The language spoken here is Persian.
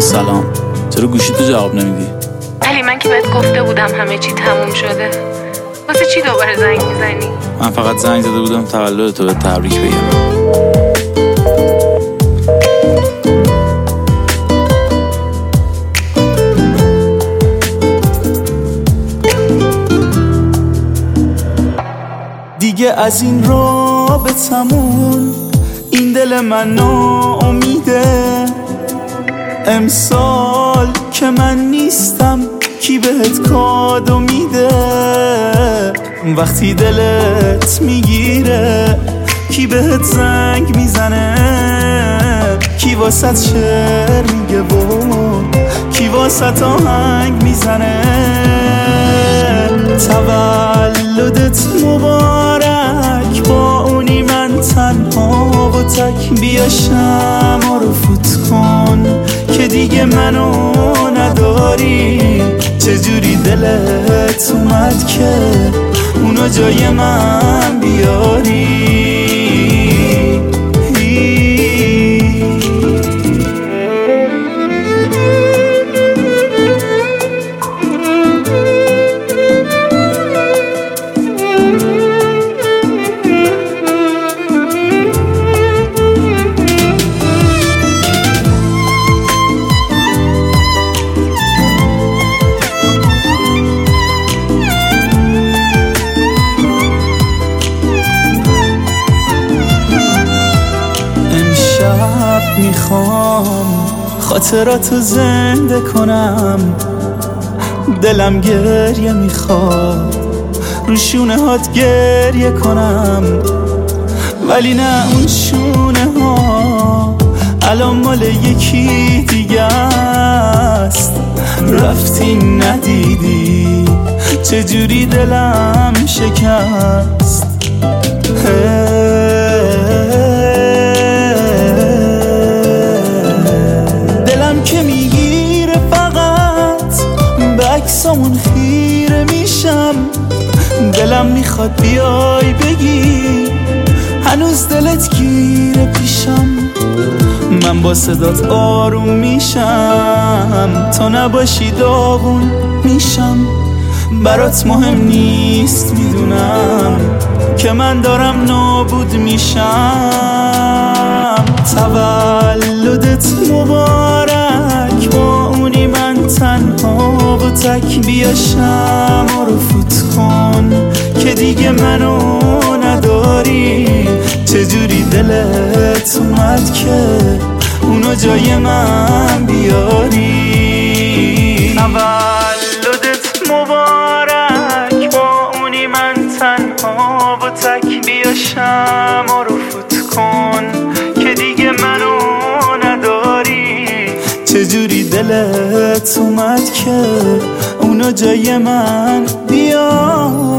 سلام. چرا گوشیتو جواب نمیدی؟ علی من که بهت گفته بودم همه چی تموم شده. واسه چی دوباره زنگ میزنی؟ من فقط زنگ زده بودم تولدتو به تبریک بگم. دیگه از این رابطمون این دل من ناامیده. امسال که من نیستم کی بهت کادو میده؟ وقتی دلت میگیره کی بهت زنگ میزنه؟ کی واسط شعر میگه و کی واسط آهنگ میزنه؟ تولدت مبارک با اونی من تنها و تک. بیا شمع رو فوت کن که دیگه منو نداری. چجوری دلت اومد که اونو جای من بیاری؟ میخوام خاطراتو زنده کنم. دلم گریه میخواد رو شونه هات گریه کنم. ولی نه اون شونه ها الان مال یکی دیگه است. رفتی ندیدی چجوری دلم شکست. عکسامون خیره میشم. دلم میخواد بیای بگی هنوز دلت گیره پیشم. من با صدات آروم میشم تا نباشی داغون میشم. برات مهم نیست میدونم که من دارم نابود میشم. تولدت مبارک با اونی من تنها و تک. بیا شمع رو فوت کن که دیگه منو نداری. چجوری دلت اومد که اونو جای من بیاری؟ تولدت مبارک با اونی من تنها و تک. بیا شمع رو فوت کن که دیگه منو نداری. چجوری دلت اومد که اونو جای من بیاری؟